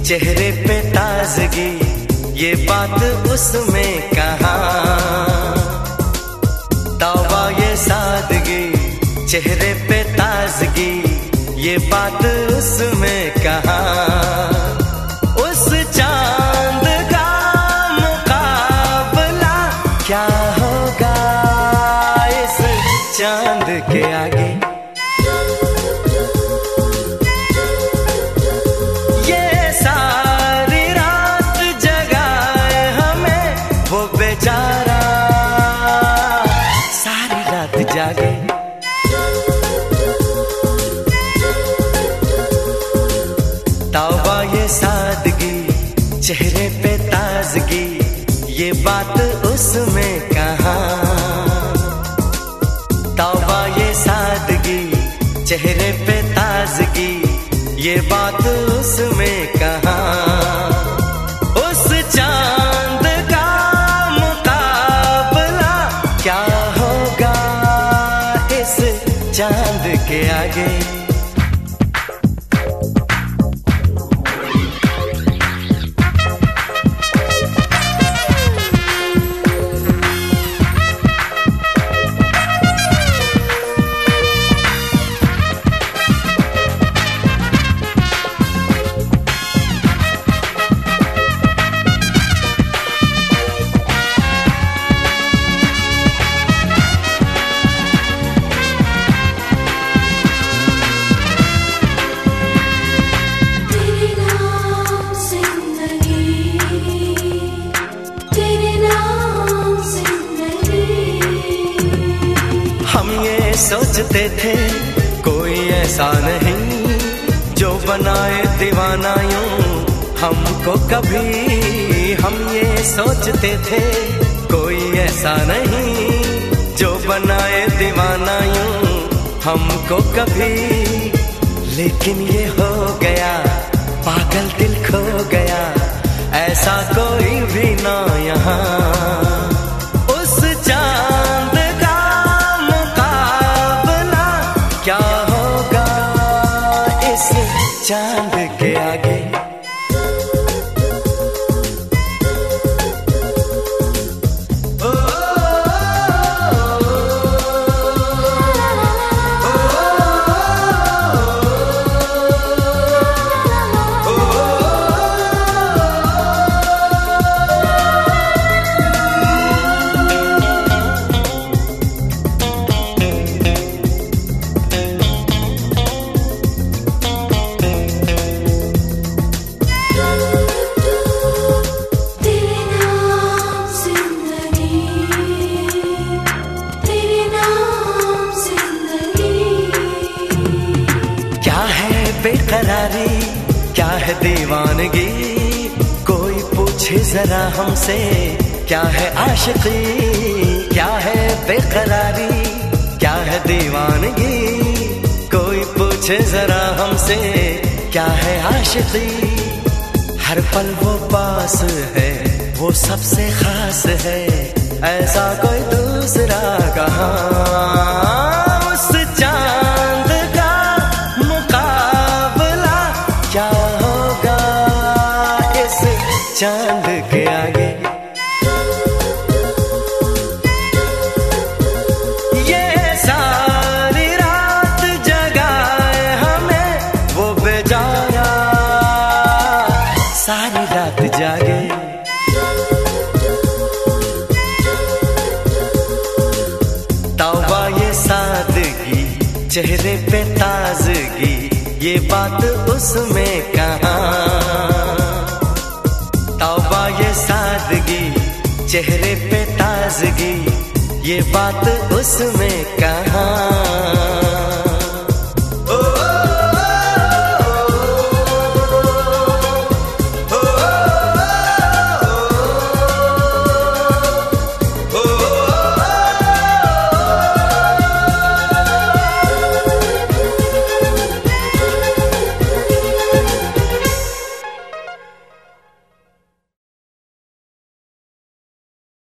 चेहरे पे ताजगी, ये बात उसमें कहाँ। तौबा ये सादगी, चेहरे पे ताजगी, ये बात उसमें कहाँ। उस चांद का मुकाबला क्या होगा इस चांद के आगे। ये सारी रात जगाए हमें वो बेचारा, सारी रात जागे। तौबा ये सादगी, चेहरे पे ताजगी, ये बात उसमें कहाँ। तौबा ये सादगी, चेहरे पे ताजगी, ये बात उसमें कहाँ। उस चांद का मुकाबला क्या होगा इस चांद के आगे। सोचते थे कोई ऐसा नहीं जो बनाए दीवाना यूं हमको कभी। हम ये सोचते थे कोई ऐसा नहीं जो बनाए दीवाना यूं हमको कभी। लेकिन ये हो गया, पागल दिल खो गया, ऐसा कोई भी ना यहाँ। चांद के आगे बेकरारी, क्या है दीवानगी, कोई पूछे जरा हमसे क्या है आशिकी। क्या है बेकरारी, क्या है दीवानगी, कोई पूछे जरा हमसे क्या है आशिकी। हर पल वो पास है, वो सबसे खास है, ऐसा कोई दूसरा कहाँ। चांद के आगे ये सारी रात जगाए हमें वो बेचारा, सारी रात जागे। तौबा ये सादगी, चेहरे पे ताजगी, ये बात उसमें कहाँ। तौबा ये सादगी, चेहरे पे ताजगी, ये बात उसमें कहाँ।